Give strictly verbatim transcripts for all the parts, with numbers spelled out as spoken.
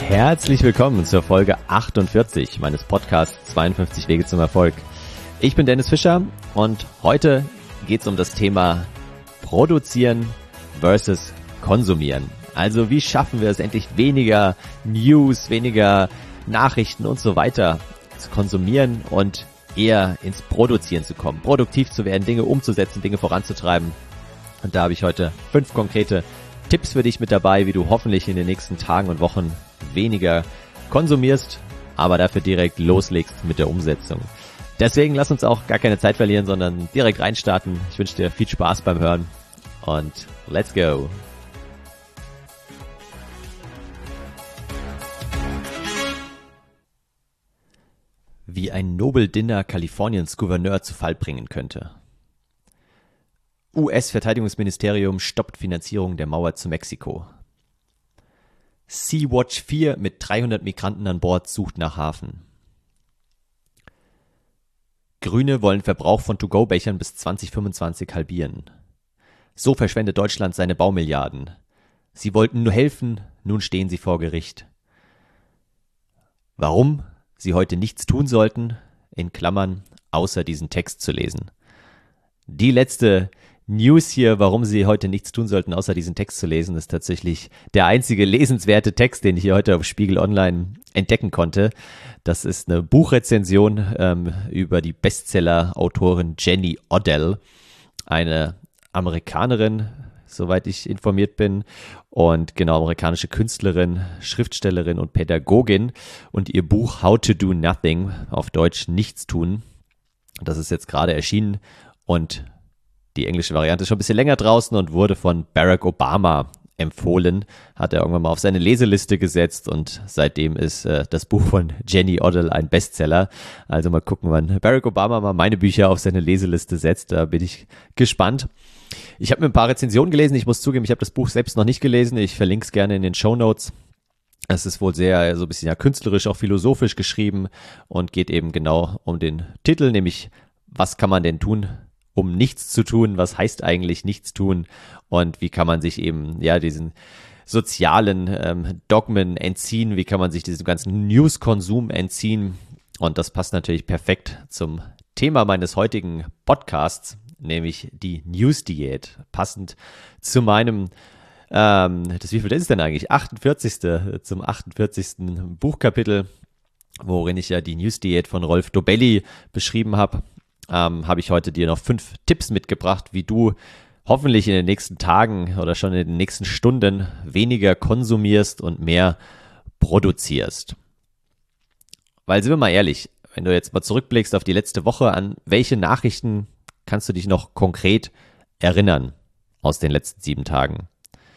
Herzlich willkommen zur Folge achtundvierzig meines Podcasts zweiundfünfzig Wege zum Erfolg. Ich bin Dennis Fischer und heute geht es um das Thema Produzieren versus Konsumieren. Also wie schaffen wir es endlich weniger News, weniger Nachrichten und so weiter zu konsumieren und eher ins Produzieren zu kommen, produktiv zu werden, Dinge umzusetzen, Dinge voranzutreiben. Und da habe ich heute fünf konkrete Tipps für dich mit dabei, wie du hoffentlich in den nächsten Tagen und Wochen weniger konsumierst, aber dafür direkt loslegst mit der Umsetzung. Deswegen lass uns auch gar keine Zeit verlieren, sondern direkt reinstarten. Ich wünsche dir viel Spaß beim Hören und let's go! Wie ein Nobel-Dinner Kaliforniens Gouverneur zu Fall bringen könnte. U S-Verteidigungsministerium stoppt Finanzierung der Mauer zu Mexiko. Sea-Watch vier mit dreihundert Migranten an Bord sucht nach Hafen. Grüne wollen Verbrauch von To-Go-Bechern bis zwanzig fünfundzwanzig halbieren. So verschwendet Deutschland seine Baumilliarden. Sie wollten nur helfen, nun stehen sie vor Gericht. Warum sie heute nichts tun sollten, in Klammern, außer diesen Text zu lesen. Die letzte News hier, warum Sie heute nichts tun sollten, außer diesen Text zu lesen, ist tatsächlich der einzige lesenswerte Text, den ich hier heute auf Spiegel Online entdecken konnte. Das ist eine Buchrezension ähm, über die Bestseller-Autorin Jenny Odell, eine Amerikanerin, soweit ich informiert bin, und genau amerikanische Künstlerin, Schriftstellerin und Pädagogin, und ihr Buch How to Do Nothing, auf Deutsch Nichts tun, das ist jetzt gerade erschienen und die englische Variante ist schon ein bisschen länger draußen und wurde von Barack Obama empfohlen, hat er irgendwann mal auf seine Leseliste gesetzt und seitdem ist äh, das Buch von Jenny Odell ein Bestseller. Also mal gucken, wann Barack Obama mal meine Bücher auf seine Leseliste setzt, da bin ich gespannt. Ich habe mir ein paar Rezensionen gelesen, ich muss zugeben, ich habe das Buch selbst noch nicht gelesen, ich verlinke es gerne in den Shownotes. Es ist wohl sehr, so ein bisschen ja künstlerisch, auch philosophisch geschrieben und geht eben genau um den Titel, nämlich was kann man denn tun, um nichts zu tun, was heißt eigentlich nichts tun und wie kann man sich eben ja diesen sozialen ähm, Dogmen entziehen, wie kann man sich diesem ganzen News-Konsum entziehen, und das passt natürlich perfekt zum Thema meines heutigen Podcasts, nämlich die News-Diät, passend zu meinem, ähm, das wie viel ist es denn eigentlich, achtundvierzigste zum achtundvierzigsten Buchkapitel, worin ich ja die News-Diät von Rolf Dobelli beschrieben habe. Ähm, habe ich heute dir noch fünf Tipps mitgebracht, wie du hoffentlich in den nächsten Tagen oder schon in den nächsten Stunden weniger konsumierst und mehr produzierst. Weil, sind wir mal ehrlich, wenn du jetzt mal zurückblickst auf die letzte Woche, an welche Nachrichten kannst du dich noch konkret erinnern aus den letzten sieben Tagen?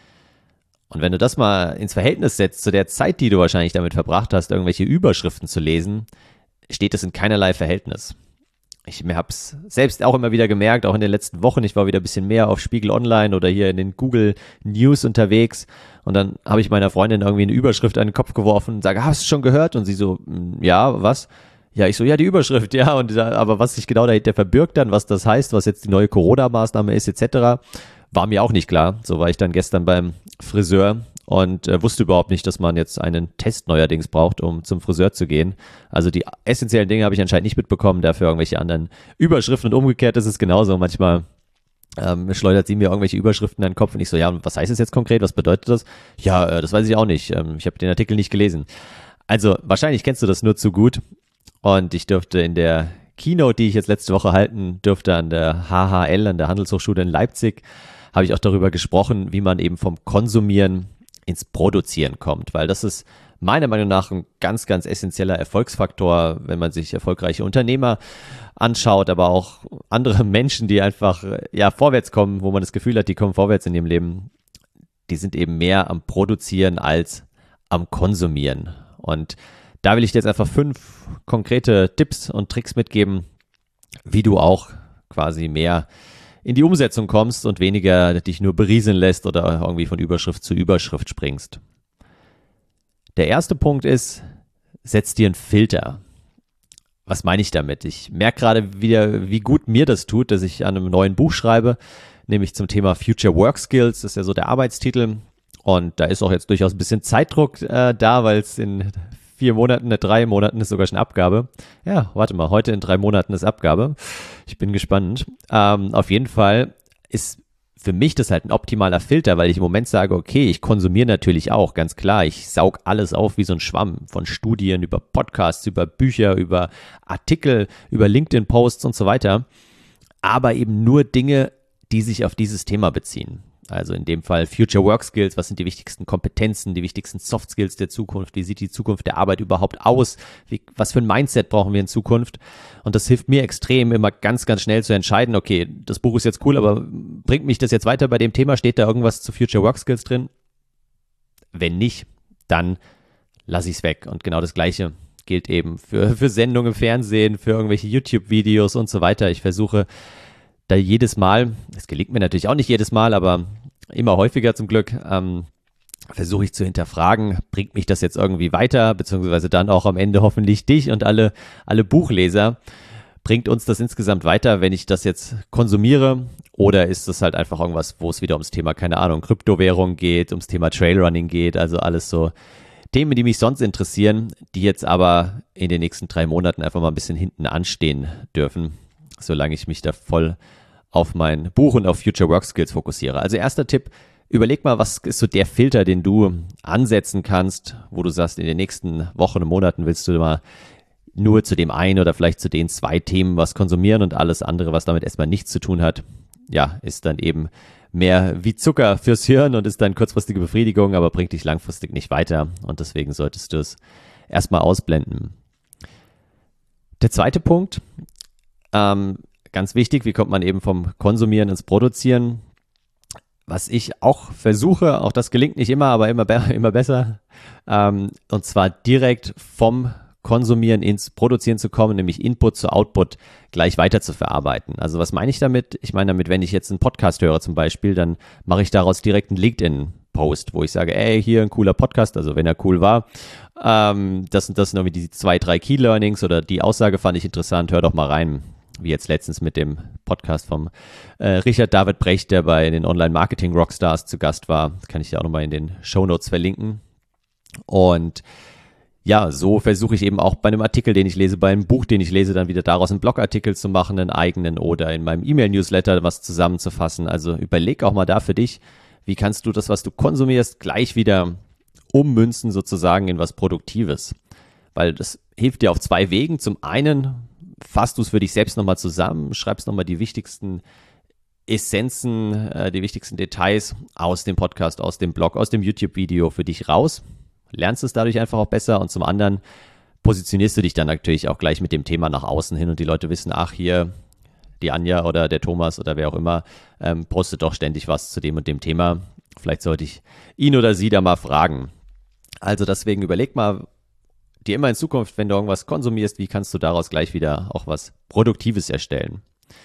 Und wenn du das mal ins Verhältnis setzt zu der Zeit, die du wahrscheinlich damit verbracht hast, irgendwelche Überschriften zu lesen, steht es in keinerlei Verhältnis. Ich habe es selbst auch immer wieder gemerkt, auch in den letzten Wochen, ich war wieder ein bisschen mehr auf Spiegel Online oder hier in den Google News unterwegs und dann habe ich meiner Freundin irgendwie eine Überschrift an den Kopf geworfen und sage, hast du schon gehört? Und sie so, ja, was? Ja, ich so, ja, die Überschrift, ja, und aber was sich genau dahinter verbirgt dann, was das heißt, was jetzt die neue Corona-Maßnahme ist et cetera, war mir auch nicht klar. So war ich dann gestern beim Friseur und äh, wusste überhaupt nicht, dass man jetzt einen Test neuerdings braucht, um zum Friseur zu gehen. Also die essentiellen Dinge habe ich anscheinend nicht mitbekommen, dafür irgendwelche anderen Überschriften, und umgekehrt ist es genauso. Manchmal ähm, schleudert sie mir irgendwelche Überschriften in den Kopf und ich so, ja, was heißt das jetzt konkret, was bedeutet das? Ja, äh, das weiß ich auch nicht, ähm, ich habe den Artikel nicht gelesen. Also wahrscheinlich kennst du das nur zu gut, und ich durfte in der Keynote, die ich jetzt letzte Woche halten durfte an der H H L, an der Handelshochschule in Leipzig, habe ich auch darüber gesprochen, wie man eben vom Konsumieren ins Produzieren kommt, weil das ist meiner Meinung nach ein ganz, ganz essentieller Erfolgsfaktor, wenn man sich erfolgreiche Unternehmer anschaut, aber auch andere Menschen, die einfach ja vorwärts kommen, wo man das Gefühl hat, die kommen vorwärts in ihrem Leben, die sind eben mehr am Produzieren als am Konsumieren. Und da will ich dir jetzt einfach fünf konkrete Tipps und Tricks mitgeben, wie du auch quasi mehr in die Umsetzung kommst und weniger dich nur berieseln lässt oder irgendwie von Überschrift zu Überschrift springst. Der erste Punkt ist, setz dir einen Filter. Was meine ich damit? Ich merke gerade wieder, wie gut mir das tut, dass ich an einem neuen Buch schreibe, nämlich zum Thema Future Work Skills. Das ist ja so der Arbeitstitel. Und da ist auch jetzt durchaus ein bisschen Zeitdruck äh, da, weil es in vier Monaten, in drei Monaten ist sogar schon Abgabe. Ja, warte mal, heute in drei Monaten ist Abgabe. Ich bin gespannt. Ähm, auf jeden Fall ist für mich das halt ein optimaler Filter, weil ich im Moment sage, okay, ich konsumiere natürlich auch, ganz klar. Ich saug alles auf wie so ein Schwamm, von Studien über Podcasts, über Bücher, über Artikel, über LinkedIn-Posts und so weiter. Aber eben nur Dinge, die sich auf dieses Thema beziehen. Also in dem Fall Future Work Skills, was sind die wichtigsten Kompetenzen, die wichtigsten Soft Skills der Zukunft, wie sieht die Zukunft der Arbeit überhaupt aus, wie, was für ein Mindset brauchen wir in Zukunft, und das hilft mir extrem, immer ganz, ganz schnell zu entscheiden, okay, das Buch ist jetzt cool, aber bringt mich das jetzt weiter bei dem Thema, steht da irgendwas zu Future Work Skills drin? Wenn nicht, dann lasse ich es weg, und genau das Gleiche gilt eben für, für Sendungen im Fernsehen, für irgendwelche YouTube-Videos und so weiter. Ich versuche da jedes Mal, es gelingt mir natürlich auch nicht jedes Mal, aber immer häufiger zum Glück, ähm, versuche ich zu hinterfragen, bringt mich das jetzt irgendwie weiter, beziehungsweise dann auch am Ende hoffentlich dich und alle, alle Buchleser, bringt uns das insgesamt weiter, wenn ich das jetzt konsumiere, oder ist das halt einfach irgendwas, wo es wieder ums Thema, keine Ahnung, Kryptowährung geht, ums Thema Trailrunning geht, also alles so Themen, die mich sonst interessieren, die jetzt aber in den nächsten drei Monaten einfach mal ein bisschen hinten anstehen dürfen, solange ich mich da voll auf mein Buch und auf Future Work Skills fokussiere. Also erster Tipp, überleg mal, was ist so der Filter, den du ansetzen kannst, wo du sagst, in den nächsten Wochen und Monaten willst du mal nur zu dem einen oder vielleicht zu den zwei Themen was konsumieren, und alles andere, was damit erstmal nichts zu tun hat, ja, ist dann eben mehr wie Zucker fürs Hirn und ist dann kurzfristige Befriedigung, aber bringt dich langfristig nicht weiter, und deswegen solltest du es erstmal ausblenden. Der zweite Punkt, ähm, ganz wichtig, wie kommt man eben vom Konsumieren ins Produzieren? Was ich auch versuche, auch das gelingt nicht immer, aber immer, be- immer besser, ähm, und zwar direkt vom Konsumieren ins Produzieren zu kommen, nämlich Input zu Output gleich weiter zu verarbeiten. Also was meine ich damit? Ich meine damit, wenn ich jetzt einen Podcast höre zum Beispiel, dann mache ich daraus direkt einen LinkedIn-Post, wo ich sage, ey, hier ein cooler Podcast, also wenn er cool war, ähm, das sind das sind irgendwie die zwei, drei Key-Learnings, oder die Aussage fand ich interessant, hör doch mal rein. Wie jetzt letztens mit dem Podcast vom äh, Richard David Brecht, der bei den Online-Marketing-Rockstars zu Gast war. Das kann ich ja auch nochmal in den Shownotes verlinken. Und ja, so versuche ich eben auch bei einem Artikel, den ich lese, bei einem Buch, den ich lese, dann wieder daraus einen Blogartikel zu machen, einen eigenen, oder in meinem E-Mail-Newsletter was zusammenzufassen. Also überleg auch mal da für dich, wie kannst du das, was du konsumierst, gleich wieder ummünzen sozusagen in was Produktives. Weil das hilft dir auf zwei Wegen. Zum einen fasst du es für dich selbst nochmal zusammen, schreibst nochmal die wichtigsten Essenzen, äh, die wichtigsten Details aus dem Podcast, aus dem Blog, aus dem YouTube-Video für dich raus, lernst es dadurch einfach auch besser, und zum anderen positionierst du dich dann natürlich auch gleich mit dem Thema nach außen hin, und die Leute wissen, ach, hier die Anja oder der Thomas oder wer auch immer ähm, postet doch ständig was zu dem und dem Thema. Vielleicht sollte ich ihn oder sie da mal fragen. Also deswegen überleg mal dir immer in Zukunft, wenn du irgendwas konsumierst, wie kannst du daraus gleich wieder auch was Produktives erstellen.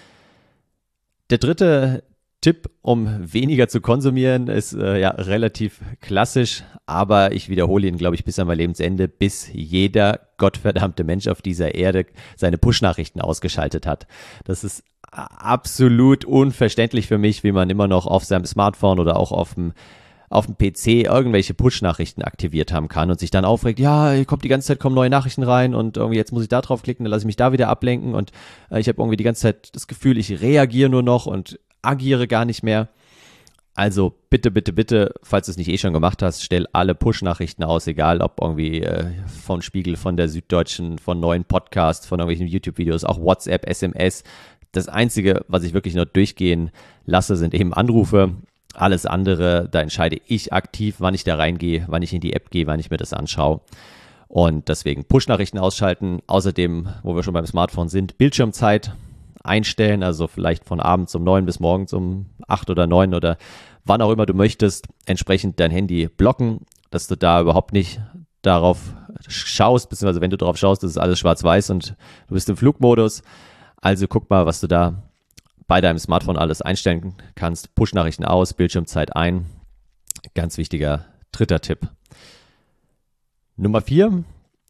Der dritte Tipp, um weniger zu konsumieren, ist äh, ja relativ klassisch, aber ich wiederhole ihn, glaube ich, bis an mein Lebensende, bis jeder gottverdammte Mensch auf dieser Erde seine Push-Nachrichten ausgeschaltet hat. Das ist absolut unverständlich für mich, wie man immer noch auf seinem Smartphone oder auch auf dem auf dem P C irgendwelche Push-Nachrichten aktiviert haben kann und sich dann aufregt, ja, hier kommt die ganze Zeit, kommen neue Nachrichten rein, und irgendwie jetzt muss ich da drauf klicken, dann lasse ich mich da wieder ablenken, und äh, ich habe irgendwie die ganze Zeit das Gefühl, ich reagiere nur noch und agiere gar nicht mehr. Also bitte, bitte, bitte, falls du es nicht eh schon gemacht hast, stell alle Push-Nachrichten aus, egal ob irgendwie äh, von Spiegel, von der Süddeutschen, von neuen Podcasts, von irgendwelchen YouTube-Videos, auch WhatsApp, S M S. Das Einzige, was ich wirklich nur durchgehen lasse, sind eben Anrufe. Alles andere, da entscheide ich aktiv, wann ich da reingehe, wann ich in die App gehe, wann ich mir das anschaue. Und deswegen Push-Nachrichten ausschalten. Außerdem, wo wir schon beim Smartphone sind, Bildschirmzeit einstellen, also vielleicht von abends um neun bis morgens um acht oder neun oder wann auch immer du möchtest, entsprechend dein Handy blocken, dass du da überhaupt nicht darauf schaust, beziehungsweise wenn du darauf schaust, das ist alles schwarz-weiß und du bist im Flugmodus. Also guck mal, was du da bei deinem Smartphone alles einstellen kannst. Push-Nachrichten aus, Bildschirmzeit ein. Ganz wichtiger dritter Tipp. Nummer vier.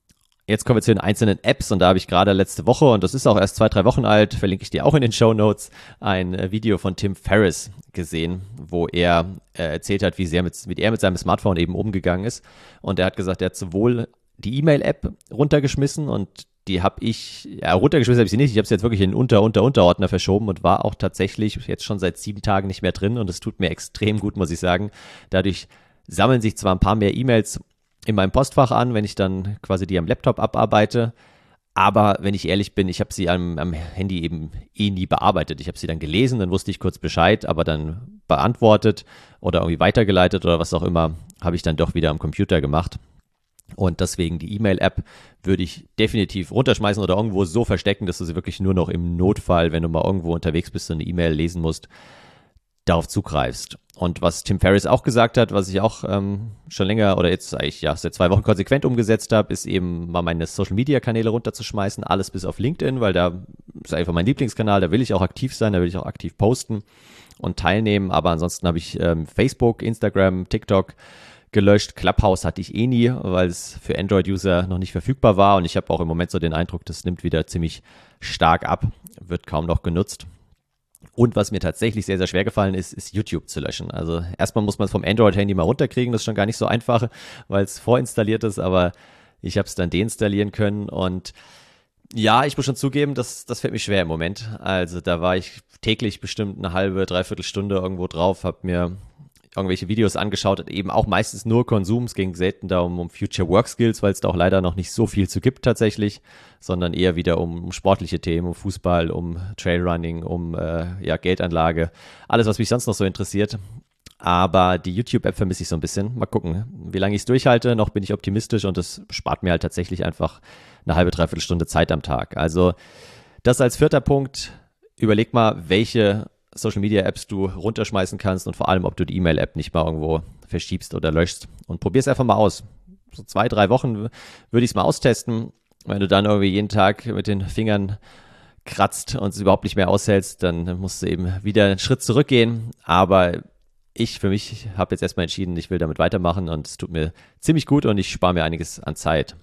Jetzt kommen wir zu den einzelnen Apps und da habe ich gerade letzte Woche, und das ist auch erst zwei, drei Wochen alt, verlinke ich dir auch in den Shownotes, ein äh, Video von Tim Ferriss gesehen, wo er äh, erzählt hat, wie sehr mit, wie er mit seinem Smartphone eben umgegangen ist. Und er hat gesagt, er hat sowohl die E-Mail-App runtergeschmissen und die habe ich, ja, runtergeschmissen habe ich sie nicht, ich habe sie jetzt wirklich in Unter, Unter, Unterordner verschoben und war auch tatsächlich jetzt schon seit sieben Tagen nicht mehr drin und es tut mir extrem gut, muss ich sagen. Dadurch sammeln sich zwar ein paar mehr E-Mails in meinem Postfach an, wenn ich dann quasi die am Laptop abarbeite. Aber wenn ich ehrlich bin, ich habe sie am, am Handy eben eh nie bearbeitet. Ich habe sie dann gelesen, dann wusste ich kurz Bescheid, aber dann beantwortet oder irgendwie weitergeleitet oder was auch immer, habe ich dann doch wieder am Computer gemacht. Und deswegen die E-Mail-App würde ich definitiv runterschmeißen oder irgendwo so verstecken, dass du sie wirklich nur noch im Notfall, wenn du mal irgendwo unterwegs bist und eine E-Mail lesen musst, darauf zugreifst. Und was Tim Ferriss auch gesagt hat, was ich auch ähm, schon länger oder jetzt eigentlich ja seit zwei Wochen konsequent umgesetzt habe, ist eben mal meine Social-Media-Kanäle runterzuschmeißen, alles bis auf LinkedIn, weil da ist einfach mein Lieblingskanal, da will ich auch aktiv sein, da will ich auch aktiv posten und teilnehmen, aber ansonsten habe ich ähm, Facebook, Instagram, TikTok gelöscht. Clubhouse hatte ich eh nie, weil es für Android-User noch nicht verfügbar war und ich habe auch im Moment so den Eindruck, das nimmt wieder ziemlich stark ab, wird kaum noch genutzt. Und was mir tatsächlich sehr, sehr schwer gefallen ist, ist YouTube zu löschen. Also erstmal muss man es vom Android-Handy mal runterkriegen, das ist schon gar nicht so einfach, weil es vorinstalliert ist, aber ich habe es dann deinstallieren können und ja, ich muss schon zugeben, das, das fällt mir schwer im Moment. Also da war ich täglich bestimmt eine halbe, dreiviertel Stunde irgendwo drauf, habe mir irgendwelche Videos angeschaut, eben auch meistens nur Konsum. Es ging selten da um, um Future Work Skills, weil es da auch leider noch nicht so viel zu gibt tatsächlich, sondern eher wieder um, um sportliche Themen, um Fußball, um Trailrunning, um äh, ja, Geldanlage, alles, was mich sonst noch so interessiert. Aber die YouTube-App vermisse ich so ein bisschen. Mal gucken, wie lange ich es durchhalte. Noch bin ich optimistisch und es spart mir halt tatsächlich einfach eine halbe, dreiviertel Stunde Zeit am Tag. Also das als vierter Punkt. Überleg mal, welche Social-Media-Apps du runterschmeißen kannst und vor allem, ob du die E-Mail-App nicht mal irgendwo verschiebst oder löschst. Und probier es einfach mal aus. So zwei, drei Wochen würde ich es mal austesten. Wenn du dann irgendwie jeden Tag mit den Fingern kratzt und es überhaupt nicht mehr aushältst, dann musst du eben wieder einen Schritt zurückgehen. Aber ich für mich habe jetzt erstmal entschieden, ich will damit weitermachen und es tut mir ziemlich gut und ich spare mir einiges an Zeit.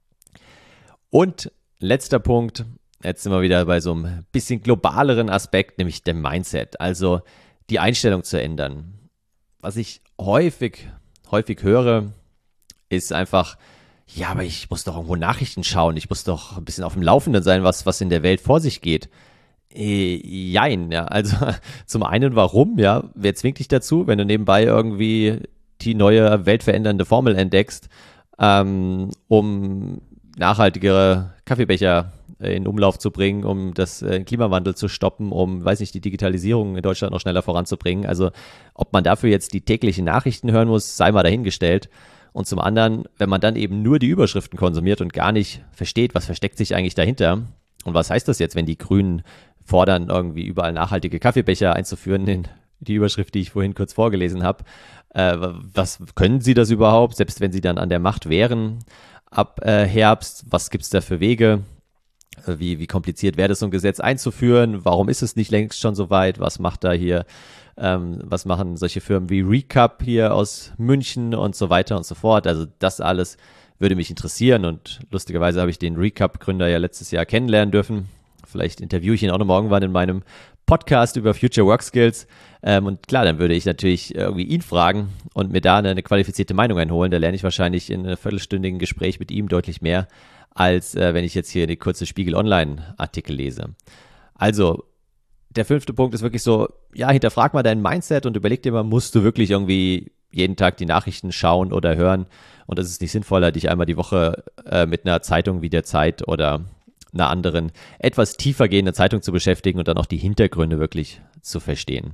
Und letzter Punkt, jetzt sind wir wieder bei so einem bisschen globaleren Aspekt, nämlich dem Mindset, also die Einstellung zu ändern. Was ich häufig, häufig höre, ist einfach, ja, aber ich muss doch irgendwo Nachrichten schauen, ich muss doch ein bisschen auf dem Laufenden sein, was, was in der Welt vor sich geht. Äh, jein, ja, also zum einen, warum, ja, wer zwingt dich dazu, wenn du nebenbei irgendwie die neue weltverändernde Formel entdeckst, ähm, um nachhaltigere Kaffeebecher in Umlauf zu bringen, um das äh, Klimawandel zu stoppen, um, weiß nicht, die Digitalisierung in Deutschland noch schneller voranzubringen. Also ob man dafür jetzt die täglichen Nachrichten hören muss, sei mal dahingestellt. Und zum anderen, wenn man dann eben nur die Überschriften konsumiert und gar nicht versteht, was versteckt sich eigentlich dahinter und was heißt das jetzt, wenn die Grünen fordern, irgendwie überall nachhaltige Kaffeebecher einzuführen, in die Überschrift, die ich vorhin kurz vorgelesen habe. Äh, was können sie das überhaupt, selbst wenn sie dann an der Macht wären ab äh, Herbst? Was gibt es da für Wege? Wie, wie kompliziert wäre das, so ein Gesetz einzuführen? Warum ist es nicht längst schon so weit? Was macht da hier, ähm, was machen solche Firmen wie Recap hier aus München und so weiter und so fort? Also das alles würde mich interessieren und lustigerweise habe ich den Recap-Gründer ja letztes Jahr kennenlernen dürfen. Vielleicht interviewe ich ihn auch noch irgendwann in meinem Podcast über Future Work Skills. Ähm, und klar, dann würde ich natürlich irgendwie ihn fragen und mir da eine, eine qualifizierte Meinung einholen. Da lerne ich wahrscheinlich in einem viertelstündigen Gespräch mit ihm deutlich mehr, als äh, wenn ich jetzt hier eine kurze Spiegel-Online-Artikel lese. Also, der fünfte Punkt ist wirklich so, ja, hinterfrag mal dein Mindset und überleg dir mal, musst du wirklich irgendwie jeden Tag die Nachrichten schauen oder hören? Und das ist nicht sinnvoller, dich einmal die Woche äh, mit einer Zeitung wie der Zeit oder einer anderen, etwas tiefer gehenden Zeitung zu beschäftigen und dann auch die Hintergründe wirklich zu verstehen.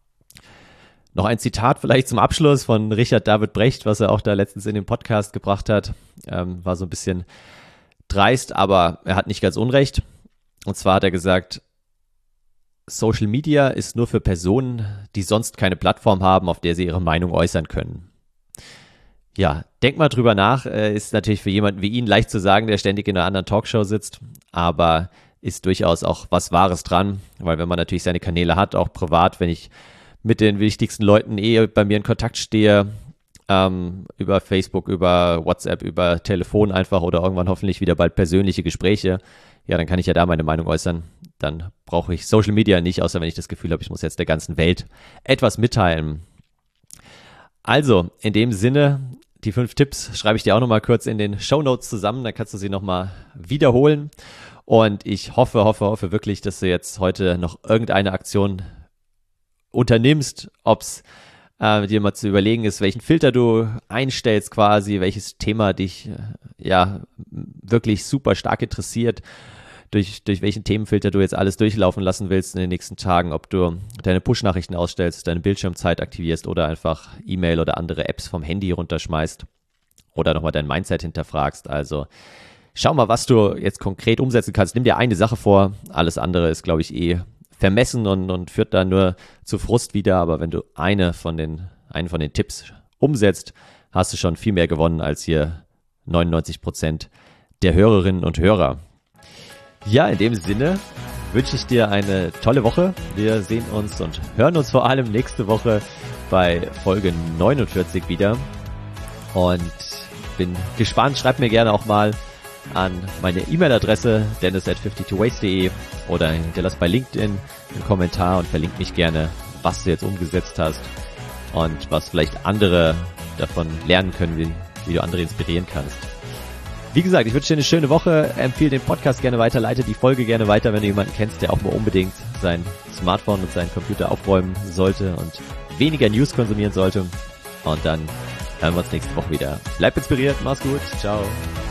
Noch ein Zitat vielleicht zum Abschluss von Richard David Brecht, was er auch da letztens in den Podcast gebracht hat, ähm, war so ein bisschen dreist, aber er hat nicht ganz unrecht. Und zwar hat er gesagt, Social Media ist nur für Personen, die sonst keine Plattform haben, auf der sie ihre Meinung äußern können. Ja, denk mal drüber nach. Ist natürlich für jemanden wie ihn leicht zu sagen, der ständig in einer anderen Talkshow sitzt, aber ist durchaus auch was Wahres dran, weil wenn man natürlich seine Kanäle hat, auch privat, wenn ich mit den wichtigsten Leuten eh bei mir in Kontakt stehe, ähm, über Facebook, über WhatsApp, über Telefon einfach oder irgendwann hoffentlich wieder bald persönliche Gespräche, ja, dann kann ich ja da meine Meinung äußern. Dann brauche ich Social Media nicht, außer wenn ich das Gefühl habe, ich muss jetzt der ganzen Welt etwas mitteilen. Also, in dem Sinne, die fünf Tipps schreibe ich dir auch nochmal kurz in den Shownotes zusammen, dann kannst du sie nochmal wiederholen. Und ich hoffe, hoffe, hoffe wirklich, dass du jetzt heute noch irgendeine Aktion unternimmst, ob es äh, dir mal zu überlegen ist, welchen Filter du einstellst quasi, welches Thema dich äh, ja wirklich super stark interessiert, durch, durch welchen Themenfilter du jetzt alles durchlaufen lassen willst in den nächsten Tagen, ob du deine Push-Nachrichten ausstellst, deine Bildschirmzeit aktivierst oder einfach E-Mail oder andere Apps vom Handy runterschmeißt oder nochmal dein Mindset hinterfragst. Also schau mal, was du jetzt konkret umsetzen kannst. Nimm dir eine Sache vor, alles andere ist, glaube ich, eh vermessen und, und führt dann nur zu Frust wieder. Aber wenn du eine von den, einen von den Tipps umsetzt, hast du schon viel mehr gewonnen als hier neunundneunzig Prozent der Hörerinnen und Hörer. Ja, in dem Sinne wünsche ich dir eine tolle Woche. Wir sehen uns und hören uns vor allem nächste Woche bei Folge neunundvierzig wieder. Und bin gespannt. Schreib mir gerne auch mal an meine E-Mail-Adresse dennis at fifty-two ways dot de oder hinterlass bei LinkedIn einen Kommentar und verlink mich gerne, was du jetzt umgesetzt hast und was vielleicht andere davon lernen können, wie, wie du andere inspirieren kannst. Wie gesagt, ich wünsche dir eine schöne Woche, empfehle den Podcast gerne weiter, leite die Folge gerne weiter, wenn du jemanden kennst, der auch mal unbedingt sein Smartphone und seinen Computer aufräumen sollte und weniger News konsumieren sollte. Und dann hören wir uns nächste Woche wieder. Bleib inspiriert, mach's gut, ciao.